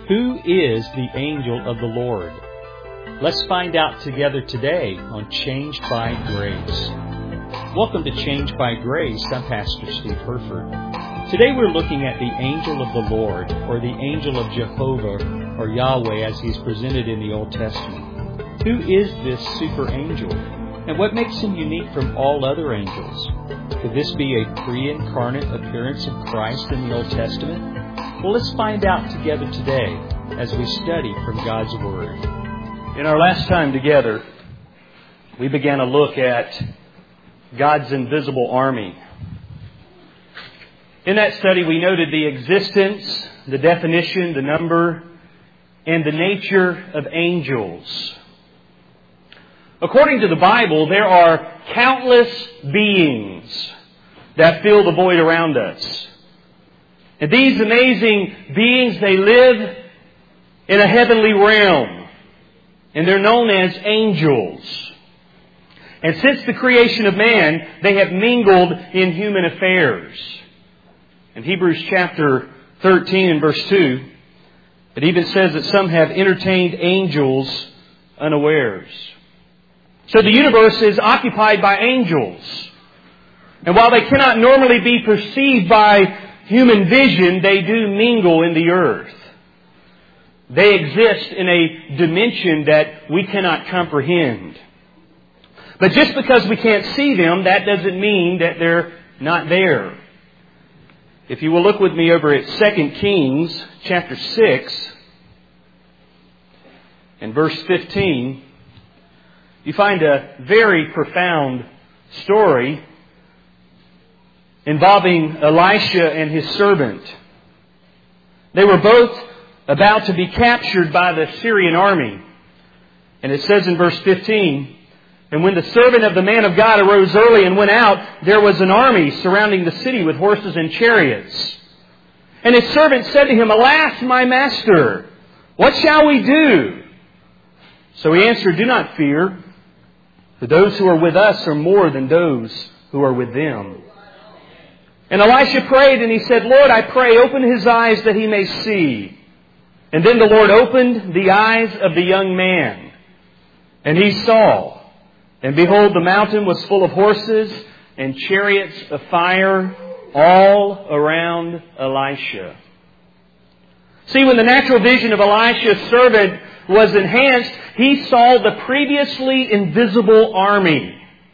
Who is the angel of the Lord? Let's find out together today on Changed by Grace. Welcome to Changed by Grace. I'm Pastor Steve Herford. Today we're looking at the angel of the Lord, or the angel of Jehovah, or Yahweh as he's presented in the Old Testament. Who is this super angel? And what makes him unique from all other angels? Could this be a pre-incarnate appearance of Christ in the Old Testament? Well, let's find out together today as we study from God's Word. In our last time together, we began a look at God's invisible army. In that study, we noted the existence, the definition, the number, and the nature of angels. According to the Bible, there are countless beings that fill the void around us. And these amazing beings, they live in a heavenly realm. And they're known as angels. And since the creation of man, they have mingled in human affairs. In Hebrews chapter 13 and verse 2, it even says that some have entertained angels unawares. So the universe is occupied by angels. And while they cannot normally be perceived by human vision, they do mingle in the earth. They exist in a dimension that we cannot comprehend. But just because we can't see them, that doesn't mean that they're not there. If you will look with me over at 2 Kings chapter 6 and verse 15, you find a very profound story involving Elisha and his servant. They were both about to be captured by the Syrian army. And it says in verse 15, "And when the servant of the man of God arose early and went out, there was an army surrounding the city with horses and chariots. And his servant said to him, 'Alas, my master, what shall we do?' So he answered, 'Do not fear, for those who are with us are more than those who are with them.' And Elisha prayed and he said, 'Lord, I pray, open his eyes that he may see.' And then the Lord opened the eyes of the young man. And he saw. And behold, the mountain was full of horses and chariots of fire all around Elisha." See, when the natural vision of Elisha's servant was enhanced, he saw the previously invisible army.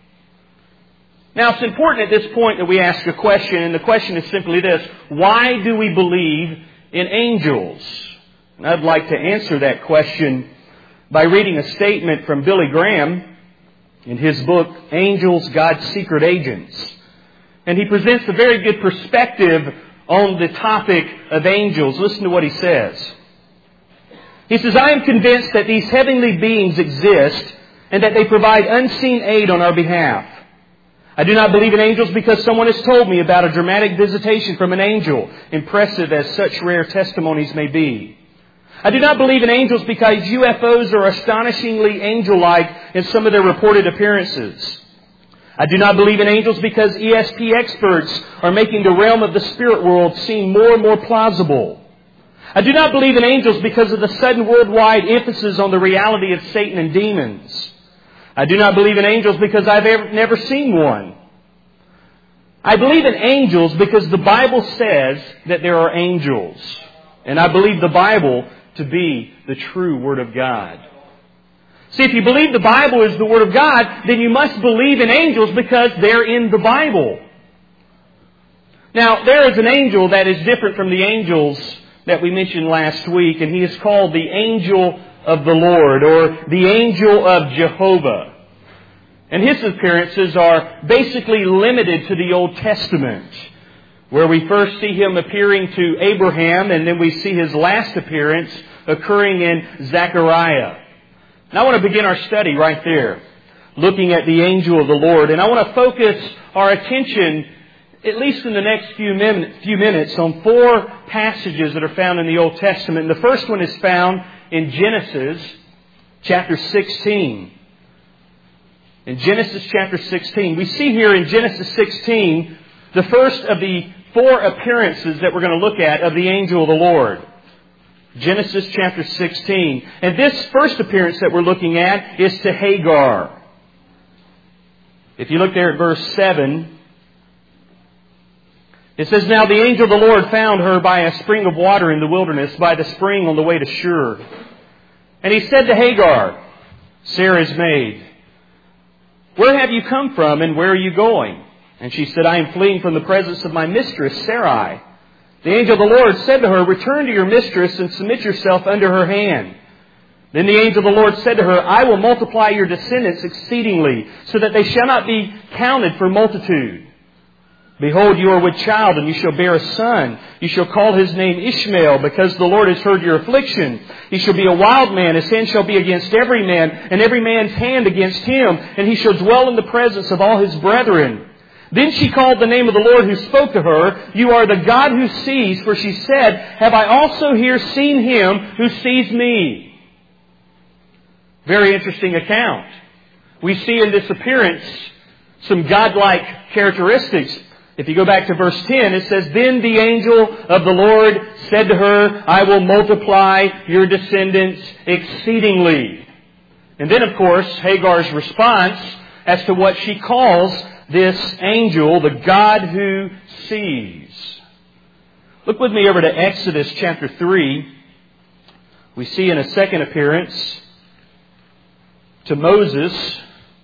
Now, it's important at this point that we ask a question, and the question is simply this: why do we believe in angels? And I'd like to answer that question by reading a statement from Billy Graham in his book, Angels, God's Secret Agents. And he presents a very good perspective on the topic of angels. Listen to what he says. He says, "I am convinced that these heavenly beings exist and that they provide unseen aid on our behalf. I do not believe in angels because someone has told me about a dramatic visitation from an angel, impressive as such rare testimonies may be. I do not believe in angels because UFOs are astonishingly angel-like in some of their reported appearances. I do not believe in angels because ESP experts are making the realm of the spirit world seem more and more plausible. I do not believe in angels because of the sudden worldwide emphasis on the reality of Satan and demons. I do not believe in angels because I've never seen one. I believe in angels because the Bible says that there are angels. And I believe the Bible to be the true Word of God." See, if you believe the Bible is the Word of God, then you must believe in angels because they're in the Bible. Now, there is an angel that is different from the angels that we mentioned last week, and he is called the angel of the Lord, or the angel of Jehovah. And his appearances are basically limited to the Old Testament, where we first see him appearing to Abraham, and then we see his last appearance occurring in Zechariah. And I want to begin our study right there, looking at the angel of the Lord. And I want to focus our attention, at least in the next few minutes, on 4 passages that are found in the Old Testament. And the first one is found in Genesis chapter 16. In Genesis chapter 16, we see here in Genesis 16 the first of the 4 appearances that we're going to look at of the angel of the Lord. Genesis chapter 16. And this first appearance that we're looking at is to Hagar. If you look there at verse 7, it says, "Now the angel of the Lord found her by a spring of water in the wilderness, by the spring on the way to Shur. And he said to Hagar, Sarah's maid, 'Where have you come from and where are you going?' And she said, 'I am fleeing from the presence of my mistress, Sarai.' The angel of the Lord said to her, 'Return to your mistress and submit yourself under her hand.' Then the angel of the Lord said to her, 'I will multiply your descendants exceedingly, so that they shall not be counted for multitude. Behold, you are with child, and you shall bear a son. You shall call his name Ishmael, because the Lord has heard your affliction. He shall be a wild man. His hand shall be against every man, and every man's hand against him. And he shall dwell in the presence of all his brethren.' Then she called the name of the Lord who spoke to her, 'You are the God who sees,' for she said, 'Have I also here seen him who sees me?'" Very interesting account. We see in this appearance some godlike characteristics. If you go back to verse 10, it says, "Then the angel of the Lord said to her, 'I will multiply your descendants exceedingly.'" And then, of course, Hagar's response as to what she calls this angel, the God who sees. Look with me over to Exodus chapter 3. We see in a second appearance to Moses.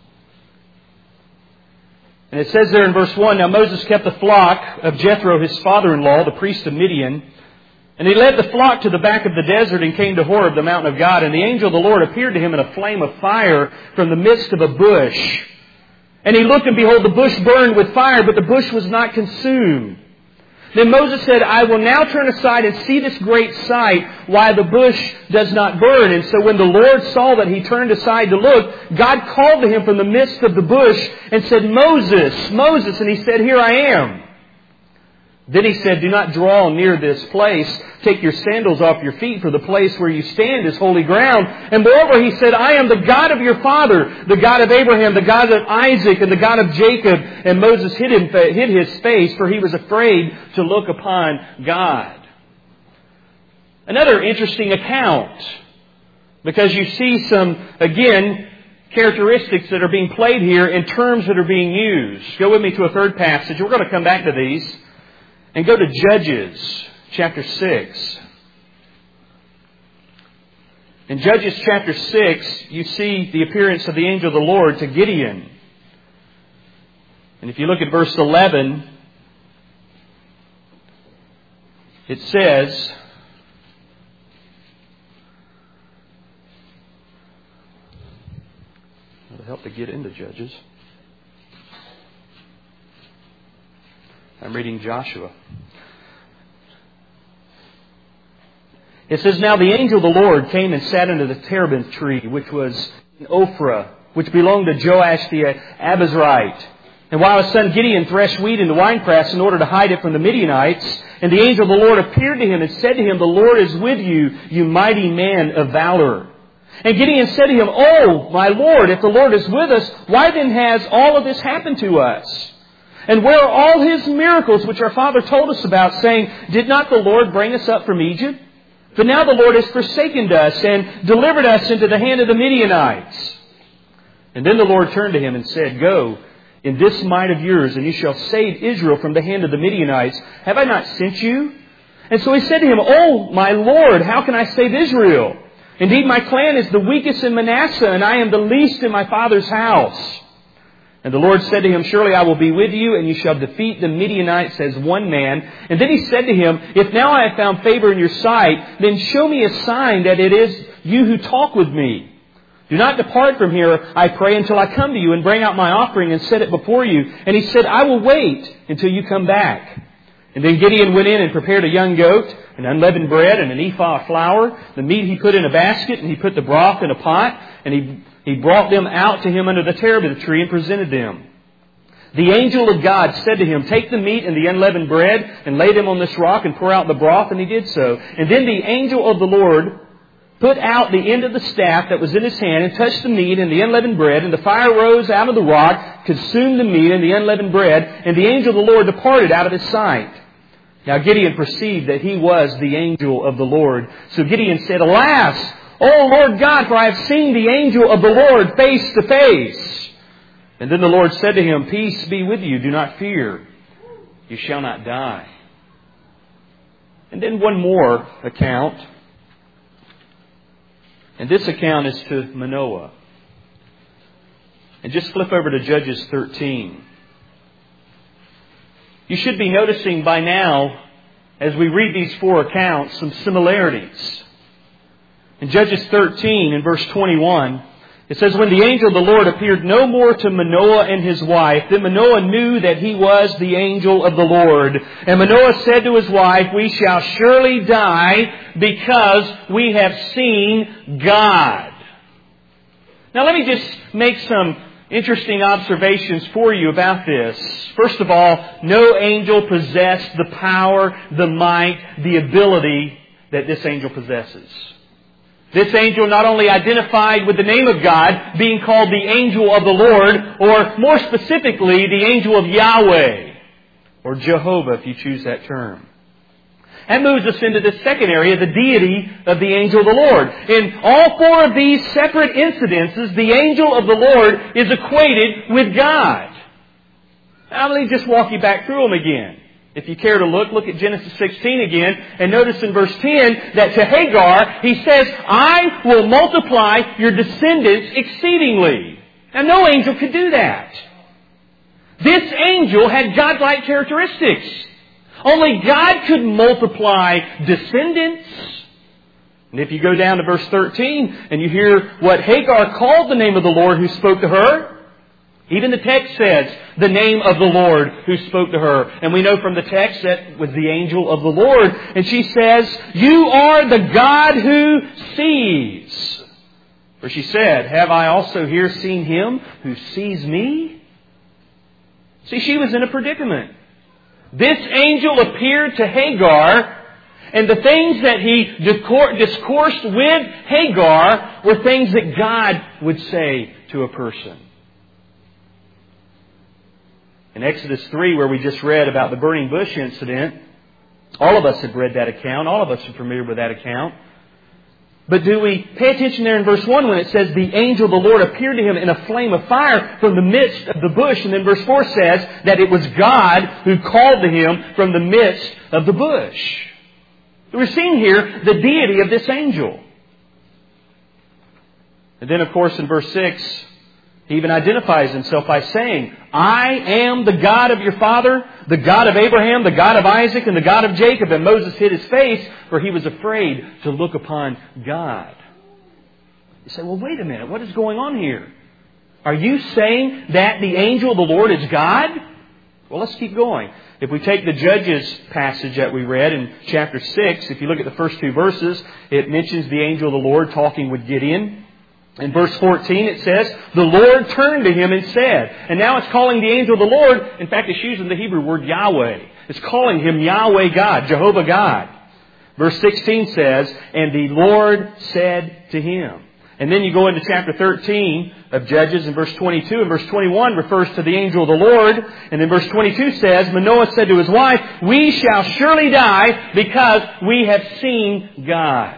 And it says there in verse 1, "Now Moses kept the flock of Jethro, his father-in-law, the priest of Midian. And he led the flock to the back of the desert and came to Horeb, the mountain of God. And the angel of the Lord appeared to him in a flame of fire from the midst of a bush. And he looked, and behold, the bush burned with fire, but the bush was not consumed. Then Moses said, 'I will now turn aside and see this great sight, why the bush does not burn.' And so when the Lord saw that he turned aside to look, God called to him from the midst of the bush and said, 'Moses, Moses.' And he said, 'Here I am.' Then he said, 'Do not draw near this place. Take your sandals off your feet, for the place where you stand is holy ground. And moreover, he said, I am the God of your father, the God of Abraham, the God of Isaac, and the God of Jacob.' And Moses hid his face, for he was afraid to look upon God." Another interesting account, because you see some, again, characteristics that are being played here in terms that are being used. Go with me to a third passage. We're going to come back to these. And go to Judges chapter 6. In Judges chapter 6, you see the appearance of the angel of the Lord to Gideon. And if you look at verse 11, it says, it'll help to get into Judges. I'm reading Joshua. It says, "Now the angel of the Lord came and sat under the terebinth tree, which was in Ophrah, which belonged to Joash the Abiezrite. And while his son Gideon threshed wheat in the winepress in order to hide it from the Midianites, and the angel of the Lord appeared to him and said to him, 'The Lord is with you, you mighty man of valor.' And Gideon said to him, 'Oh, my Lord, if the Lord is with us, why then has all of this happened to us? And where are all his miracles which our father told us about, saying, Did not the Lord bring us up from Egypt? But now the Lord has forsaken us and delivered us into the hand of the Midianites.' And then the Lord turned to him and said, 'Go in this might of yours, and you shall save Israel from the hand of the Midianites. Have I not sent you?' And so he said to him, 'Oh, my Lord, how can I save Israel? Indeed, my clan is the weakest in Manasseh, and I am the least in my father's house.' And the Lord said to him, 'Surely I will be with you, and you shall defeat the Midianites as one man.' And then he said to him, 'If now I have found favor in your sight, then show me a sign that it is you who talk with me. Do not depart from here, I pray, until I come to you and bring out my offering and set it before you.' And he said, 'I will wait until you come back.' And then Gideon went in and prepared a young goat, and unleavened bread, and an ephah of flour. The meat he put in a basket, and he put the broth in a pot, and he brought them out to him under the terebinth tree and presented them. The angel of God said to him, 'Take the meat and the unleavened bread and lay them on this rock and pour out the broth.' And he did so. And then the angel of the Lord put out the end of the staff that was in his hand and touched the meat and the unleavened bread. And the fire rose out of the rock, consumed the meat and the unleavened bread. And the angel of the Lord departed out of his sight. Now Gideon perceived that he was the angel of the Lord. So Gideon said, Alas, O Lord God, for I have seen the angel of the Lord face to face. And then the Lord said to him, Peace be with you, do not fear. You shall not die. And then one more account. And this account is to Manoah. And just flip over to Judges 13. You should be noticing by now, as we read these four accounts, some similarities. In Judges 13, in verse 21, it says, When the angel of the Lord appeared no more to Manoah and his wife, then Manoah knew that he was the angel of the Lord. And Manoah said to his wife, We shall surely die because we have seen God. Now let me just make some interesting observations for you about this. First of all, no angel possessed the power, the might, the ability that this angel possesses. This angel not only identified with the name of God, being called the angel of the Lord, or more specifically, the angel of Yahweh, or Jehovah if you choose that term. That moves us into the second area, the deity of the angel of the Lord. In all four of these separate incidences, the angel of the Lord is equated with God. Now let me just walk you back through them again. If you care to look at Genesis 16 again, and notice in verse 10 that to Hagar, he says, I will multiply your descendants exceedingly. Now no angel could do that. This angel had godlike characteristics. Only God could multiply descendants. And if you go down to verse 13 and you hear what Hagar called the name of the Lord who spoke to her, even the text says the name of the Lord who spoke to her. And we know from the text that was the angel of the Lord. And she says, You are the God who sees. For she said, Have I also here seen him who sees me? See, she was in a predicament. This angel appeared to Hagar, and the things that he discoursed with Hagar were things that God would say to a person. In Exodus 3, where we just read about the burning bush incident, all of us have read that account. All of us are familiar with that account. But do we pay attention there in verse 1 when it says, The angel of the Lord appeared to him in a flame of fire from the midst of the bush. And then verse 4 says that it was God who called to him from the midst of the bush. We're seeing here the deity of this angel. And then, of course, in verse 6, he even identifies himself by saying, I am the God of your father, the God of Abraham, the God of Isaac, and the God of Jacob. And Moses hid his face, for he was afraid to look upon God. You say, well, wait a minute. What is going on here? Are you saying that the angel of the Lord is God? Well, let's keep going. If we take the Judges passage that we read in chapter 6, if you look at the first two verses, it mentions the angel of the Lord talking with Gideon. In verse 14 it says, The Lord turned to him and said, and now it's calling the angel of the Lord, in fact it's using the Hebrew word Yahweh. It's calling him Yahweh God, Jehovah God. Verse 16 says, And the Lord said to him. And then you go into chapter 13 of Judges in verse 22, and verse 21 refers to the angel of the Lord. And then verse 22 says, Manoah said to his wife, We shall surely die because we have seen God.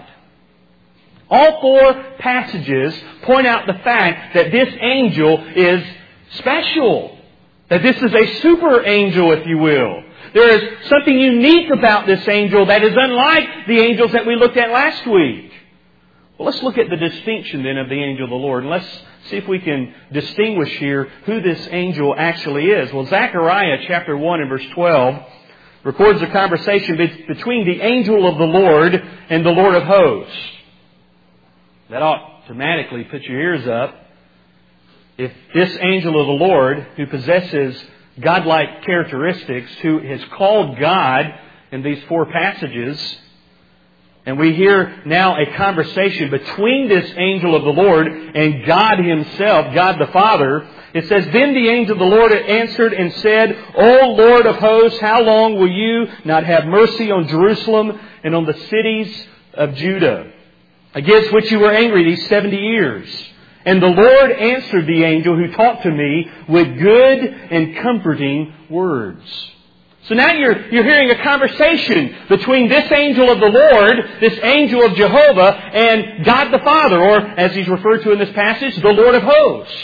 All four passages point out the fact that this angel is special. That this is a super angel, if you will. There is something unique about this angel that is unlike the angels that we looked at last week. Well, let's look at the distinction then of the angel of the Lord. And let's see if we can distinguish here who this angel actually is. Well, Zechariah chapter 1 and verse 12 records a conversation between the angel of the Lord and the Lord of hosts. That ought automatically put your ears up. If this angel of the Lord, who possesses godlike characteristics, who is called God in these four passages, and we hear now a conversation between this angel of the Lord and God Himself, God the Father, it says, Then the angel of the Lord answered and said, O Lord of hosts, how long will you not have mercy on Jerusalem and on the cities of Judah, against which you were angry these 70 years? And the Lord answered the angel who talked to me with good and comforting words. So now you're hearing a conversation between this angel of the Lord, this angel of Jehovah, and God the Father, or as he's referred to in this passage, the Lord of hosts.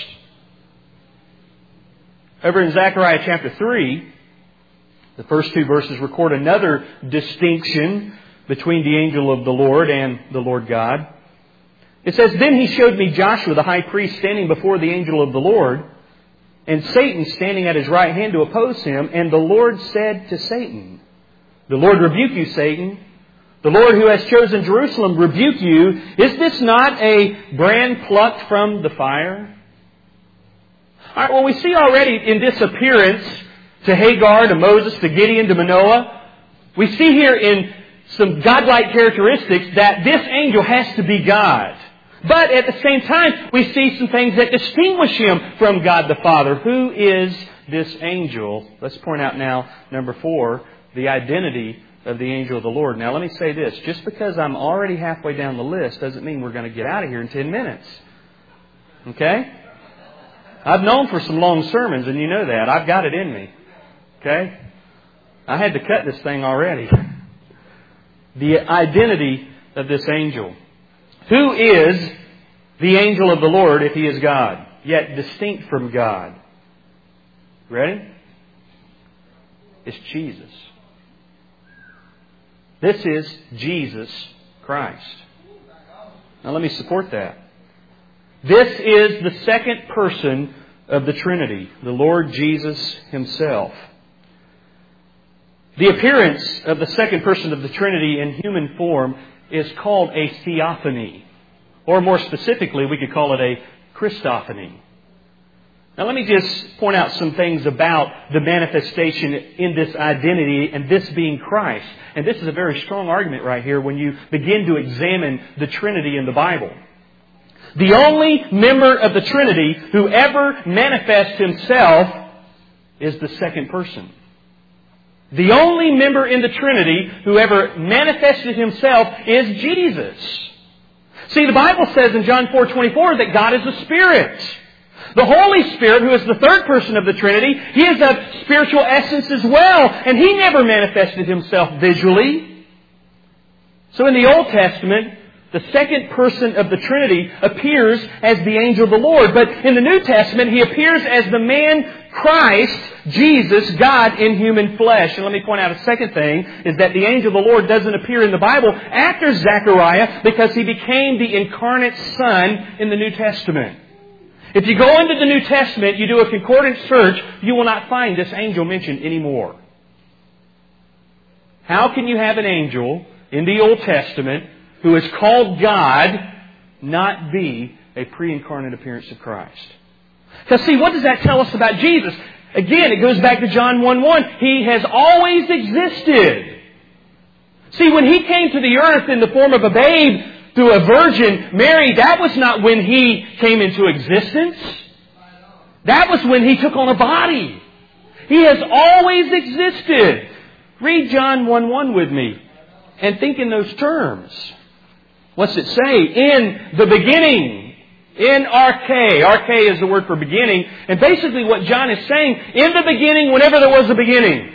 Over in Zechariah chapter 3, the first two verses record another distinction between the angel of the Lord and the Lord God. It says, "Then he showed me Joshua the high priest standing before the angel of the Lord, and Satan standing at his right hand to oppose him. And the Lord said to Satan, 'The Lord rebuke you, Satan. The Lord who has chosen Jerusalem rebuke you. Is this not a brand plucked from the fire?'" All right, well, we see already in this appearance to Hagar, to Moses, to Gideon, to Manoah, we see here in some godlike characteristics that this angel has to be God. But at the same time, we see some things that distinguish him from God the Father. Who is this angel? Let's point out now, number 4, the identity of the angel of the Lord. Now let me say this. Just because I'm already halfway down the list doesn't mean we're going to get out of here in 10 minutes. Okay? I've known for some long sermons, and you know that. I've got it in me. Okay? I had to cut this thing already. The identity of this angel. Who is the angel of the Lord if he is God, yet distinct from God? Ready? It's Jesus. This is Jesus Christ. Now let me support that. This is the second person of the Trinity, the Lord Jesus Himself. The appearance of the second person of the Trinity in human form is called a theophany. Or more specifically, we could call it a Christophany. Now let me just point out some things about the manifestation in this identity and this being Christ. And this is a very strong argument right here when you begin to examine the Trinity in the Bible. The only member of the Trinity who ever manifests himself is the second person. The only member in the Trinity who ever manifested himself is Jesus. See, the Bible says in John 4:24 that God is a Spirit. The Holy Spirit, who is the third person of the Trinity, He is of spiritual essence as well, and He never manifested Himself visually. So in the Old Testament, the second person of the Trinity appears as the angel of the Lord. But in the New Testament, He appears as the man Christ, Jesus, God in human flesh. And let me point out a second thing, is that the angel of the Lord doesn't appear in the Bible after Zechariah because He became the incarnate Son in the New Testament. If you go into the New Testament, you do a concordant search, you will not find this angel mentioned anymore. How can you have an angel in the Old Testament who is called God not be a pre-incarnate appearance of Christ? Because see, what does that tell us about Jesus? Again, it goes back to John 1:1. He has always existed. See, when He came to the earth in the form of a babe through a virgin, Mary, that was not when He came into existence. That was when He took on a body. He has always existed. Read John 1:1 with me and think in those terms. What's it say? In the beginning. In arche. Arche is the word for beginning. And basically what John is saying, in the beginning, whenever there was a beginning.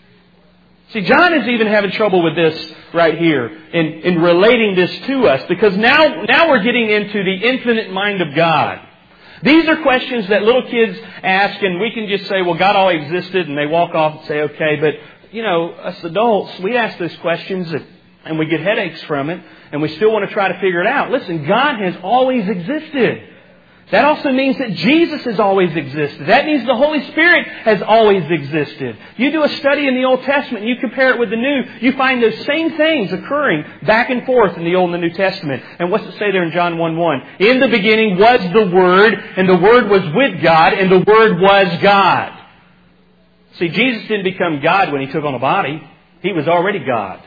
See, John is even having trouble with this right here in relating this to us, because now we're getting into the infinite mind of God. These are questions that little kids ask, and we can just say, well, God always existed, and they walk off and say, okay. But, you know, us adults, we ask those questions and we get headaches from it, and we still want to try to figure it out. Listen, God has always existed. That also means that Jesus has always existed. That means the Holy Spirit has always existed. You do a study in the Old Testament and you compare it with the New, you find those same things occurring back and forth in the Old and the New Testament. And what's it say there in John 1:1? In the beginning was the Word, and the Word was with God, and the Word was God. See, Jesus didn't become God when He took on a body. He was already God.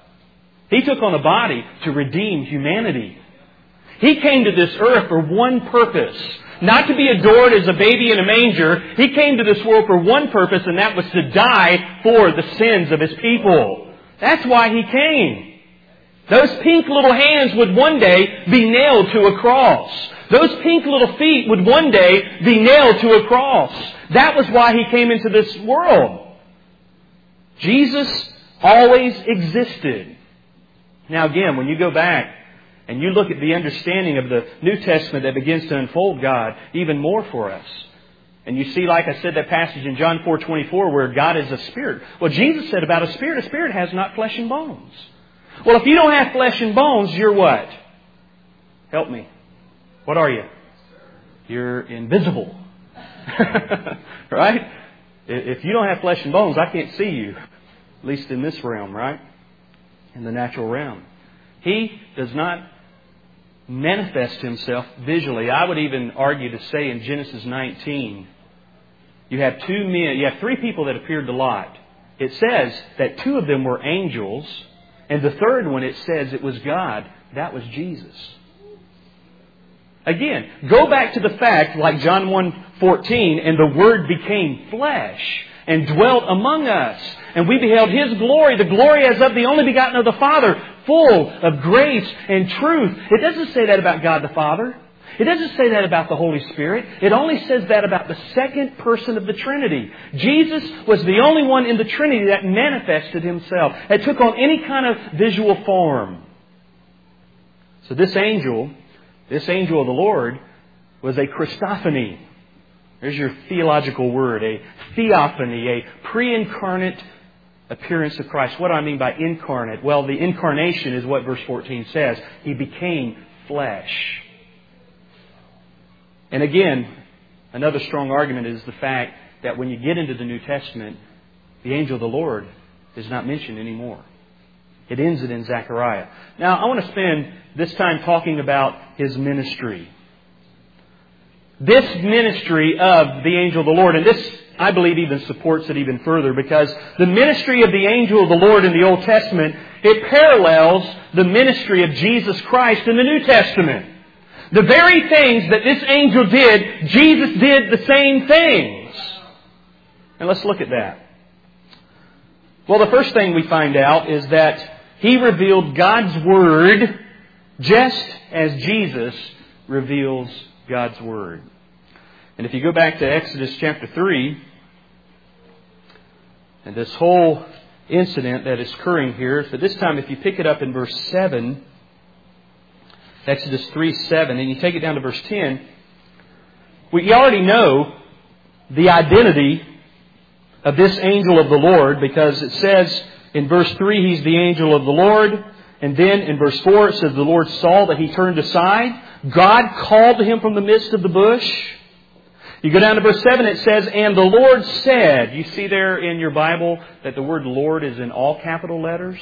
He took on a body to redeem humanity. He came to this earth for one purpose. Not to be adored as a baby in a manger. He came to this world for one purpose, and that was to die for the sins of His people. That's why He came. Those pink little hands would one day be nailed to a cross. Those pink little feet would one day be nailed to a cross. That was why He came into this world. Jesus always existed. Now again, when you go back and you look at the understanding of the New Testament that begins to unfold God even more for us, and you see, like I said, that passage in John 4:24 where God is a spirit. Well, Jesus said about a spirit has not flesh and bones. Well, if you don't have flesh and bones, you're what? Help me. What are you? You're invisible. Right? If you don't have flesh and bones, I can't see you. At least in this realm, right? In the natural realm. He does not manifest Himself visually. I would even argue to say in Genesis 19, you have three people that appeared to Lot. It says that two of them were angels, and the third one, it says it was God. That was Jesus. Again, go back to the fact, like John 1:14, and the Word became flesh and dwelt among us. And we beheld His glory, the glory as of the only begotten of the Father, full of grace and truth. It doesn't say that about God the Father. It doesn't say that about the Holy Spirit. It only says that about the second person of the Trinity. Jesus was the only one in the Trinity that manifested Himself, that took on any kind of visual form. So this angel of the Lord was a Christophany. There's your theological word, a theophany, a pre-incarnate appearance of Christ. What do I mean by incarnate? Well, the incarnation is what verse 14 says. He became flesh. And again, another strong argument is the fact that when you get into the New Testament, the angel of the Lord is not mentioned anymore. It ends it in Zechariah. Now, I want to spend this time talking about His ministry. This ministry of the angel of the Lord, and this, I believe, even supports it even further, because the ministry of the angel of the Lord in the Old Testament, it parallels the ministry of Jesus Christ in the New Testament. The very things that this angel did, Jesus did the same things. And let's look at that. Well, the first thing we find out is that He revealed God's Word just as Jesus reveals God's Word. And if you go back to Exodus chapter 3, and this whole incident that is occurring here, so this time if you pick it up in verse 7, Exodus 3:7, and you take it down to verse 10, we already know the identity of this angel of the Lord, because it says in verse 3, He's the angel of the Lord. And then in verse 4, it says the Lord saw that he turned aside. God called to him from the midst of the bush. You go down to verse 7, it says, and the Lord said. You see there in your Bible that the word Lord is in all capital letters?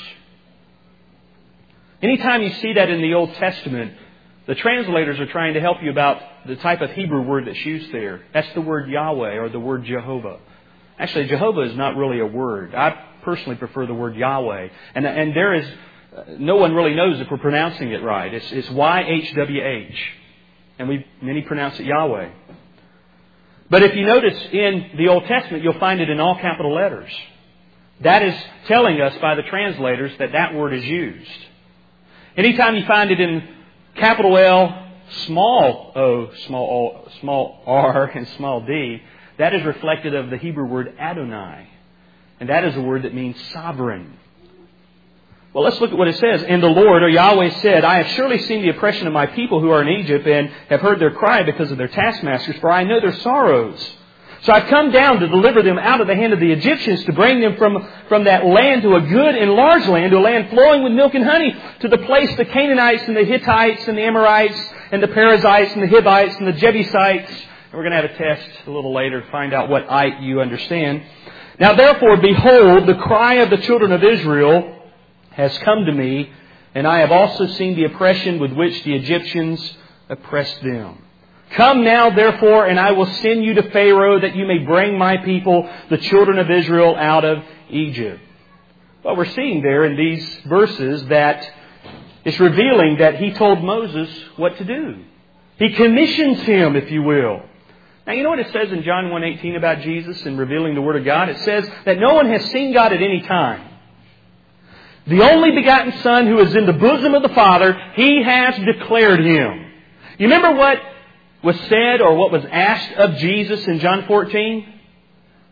Anytime you see that in the Old Testament, the translators are trying to help you about the type of Hebrew word that's used there. That's the word Yahweh or the word Jehovah. Actually, Jehovah is not really a word. I personally prefer the word Yahweh. And there is, no one really knows if we're pronouncing it right. It's YHWH. And many pronounce it Yahweh. But if you notice in the Old Testament, you'll find it in all capital letters. That is telling us by the translators that word is used. Anytime you find it in capital L, small o, small r, and small d, that is reflected of the Hebrew word Adonai. And that is a word that means sovereign. Well, let's look at what it says. And the Lord, or Yahweh, said, I have surely seen the oppression of my people who are in Egypt, and have heard their cry because of their taskmasters, for I know their sorrows. So I've come down to deliver them out of the hand of the Egyptians, to bring them from that land to a good and large land, to a land flowing with milk and honey, to the place the Canaanites and the Hittites and the Amorites and the Perizzites and the Hivites and the Jebusites. And we're going to have a test a little later to find out what "ite" you understand. Now therefore, behold, the cry of the children of Israel has come to me, and I have also seen the oppression with which the Egyptians oppressed them. Come now, therefore, and I will send you to Pharaoh, that you may bring my people, the children of Israel, out of Egypt. Well, we're seeing there in these verses that it's revealing that He told Moses what to do. He commissions him, if you will. Now, you know what it says in John 1:18 about Jesus and revealing the Word of God? It says that no one has seen God at any time. The only begotten Son who is in the bosom of the Father, He has declared Him. You remember what was said or what was asked of Jesus in John 14?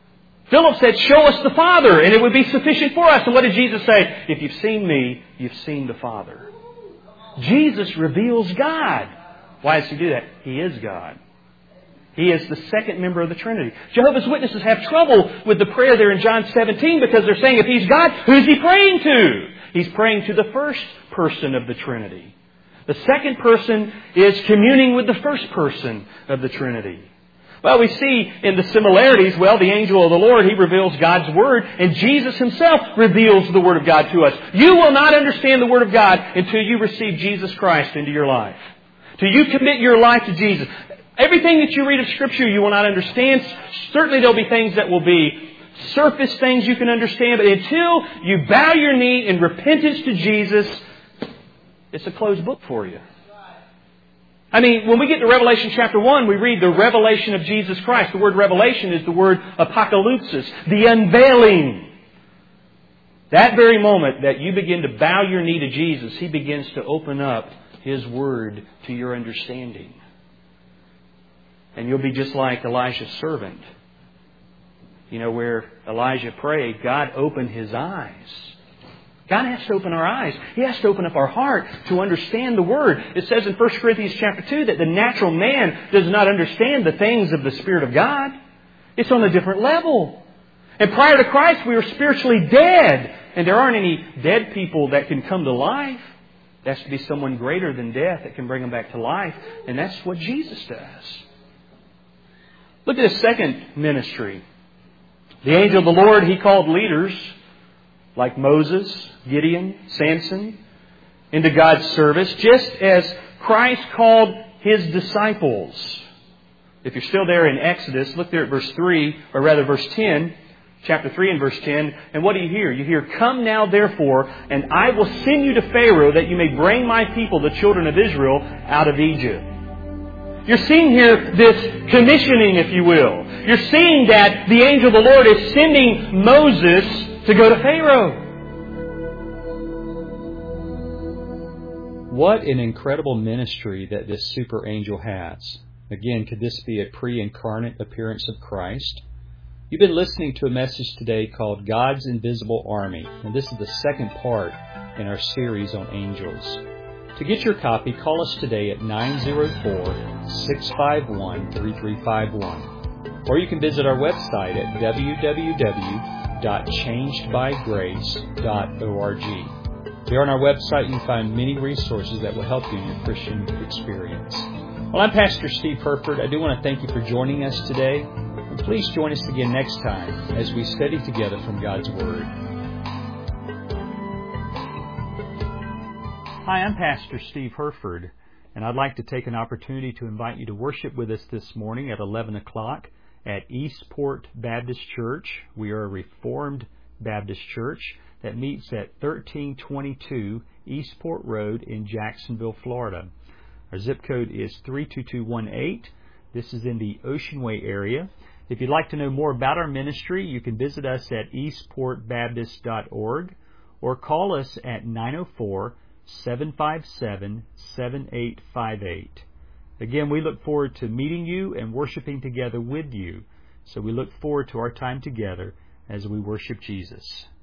Philip said, show us the Father, and it would be sufficient for us. And what did Jesus say? If you've seen me, you've seen the Father. Jesus reveals God. Why does He do that? He is God. He is the second member of the Trinity. Jehovah's Witnesses have trouble with the prayer there in John 17 because they're saying if He's God, who's He praying to? He's praying to the first person of the Trinity. The second person is communing with the first person of the Trinity. Well, we see in the similarities, the angel of the Lord, he reveals God's Word, and Jesus Himself reveals the Word of God to us. You will not understand the Word of God until you receive Jesus Christ into your life. Till you commit your life to Jesus. Everything that you read of Scripture you will not understand. Certainly there'll be things that will be surface things you can understand, but until you bow your knee in repentance to Jesus, it's a closed book for you. I mean, when we get to Revelation chapter 1, we read the revelation of Jesus Christ. The word revelation is the word apocalypsis, the unveiling. That very moment that you begin to bow your knee to Jesus, He begins to open up His Word to your understanding. And you'll be just like Elijah's servant. You know, where Elijah prayed, God opened his eyes. God has to open our eyes. He has to open up our heart to understand the Word. It says in 1 Corinthians chapter 2 that the natural man does not understand the things of the Spirit of God. It's on a different level. And prior to Christ, we were spiritually dead. And there aren't any dead people that can come to life. There has to be someone greater than death that can bring them back to life. And that's what Jesus does. Look at His second ministry. The angel of the Lord, He called leaders like Moses, Gideon, Samson into God's service, just as Christ called His disciples. If you're still there in Exodus, look there at verse 3, or rather verse 10, chapter 3 and verse 10. And what do you hear? You hear, come now therefore, and I will send you to Pharaoh that you may bring my people, the children of Israel, out of Egypt. You're seeing here this commissioning, if you will. You're seeing that the angel of the Lord is sending Moses to go to Pharaoh. What an incredible ministry that this super angel has. Again, could this be a pre-incarnate appearance of Christ? You've been listening to a message today called God's Invisible Army, and this is the second part in our series on angels. To get your copy, call us today at 904-651-3351. Or you can visit our website at www.changedbygrace.org. There on our website you can find many resources that will help you in your Christian experience. Well, I'm Pastor Steve Herford. I do want to thank you for joining us today. And please join us again next time as we study together from God's Word. Hi, I'm Pastor Steve Herford, and I'd like to take an opportunity to invite you to worship with us this morning at 11 o'clock at Eastport Baptist Church. We are a Reformed Baptist church that meets at 1322 Eastport Road in Jacksonville, Florida. Our zip code is 32218. This is in the Ocean Way area. If you'd like to know more about our ministry, you can visit us at eastportbaptist.org or call us at 904-757-7858. Again, we look forward to meeting you and worshiping together with you. So we look forward to our time together as we worship Jesus.